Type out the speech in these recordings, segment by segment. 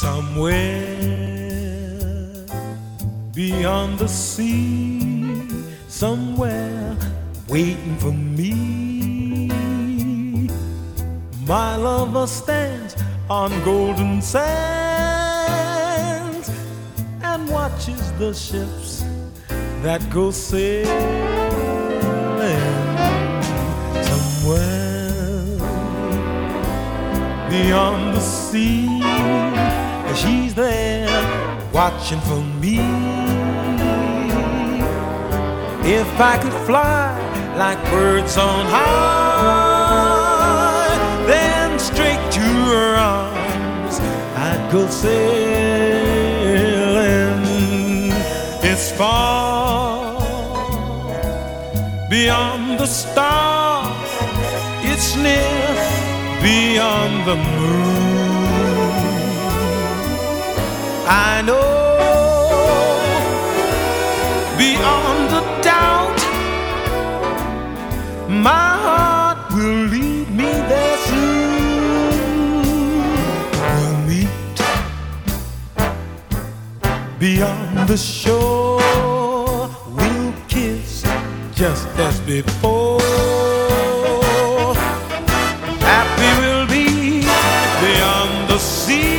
Somewhere beyond the sea, somewhere waiting for me, my lover stands on golden sands and watches the ships that go sailing. Somewhere beyond the sea, she's there watching for me. If I could fly like birds on high, then straight to her arms I'd go sailing. It's far beyond the stars, it's near beyond the moon. I know beyond a doubt my heart will lead me there soon. We'll meet beyond the shore, we'll kiss just as before. Happy we'll be beyond the sea,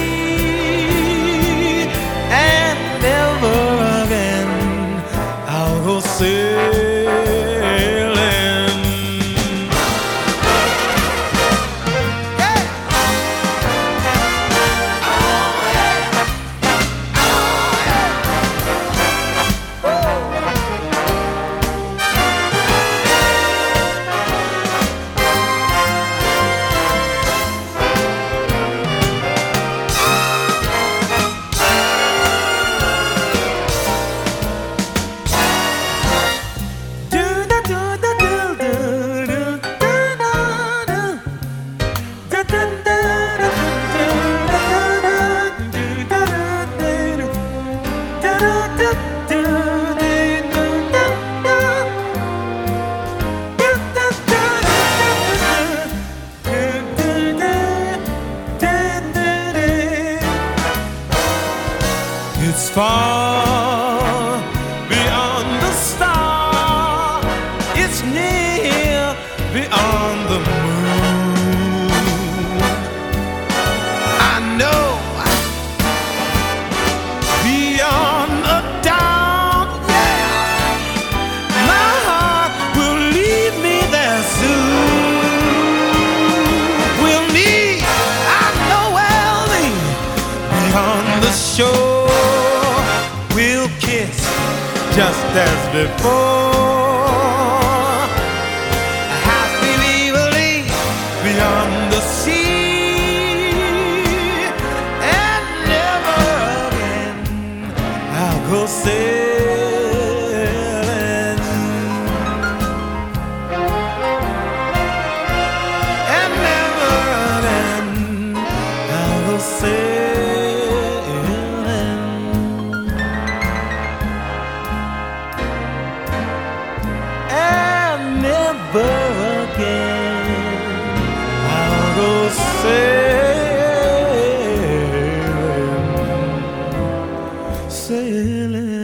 sailing. Yeah. It's far beyond the star, it's near beyond the moon. I know beyond a doubt, yeah, my heart will lead me there soon. We'll meet, I know we'll meet beyond the shore. We'll kiss just as before. Happily we'll leave beyond the sea, and never again I'll go sailing. And never again I'll go sailing. Never again I'll go sailing, sailing.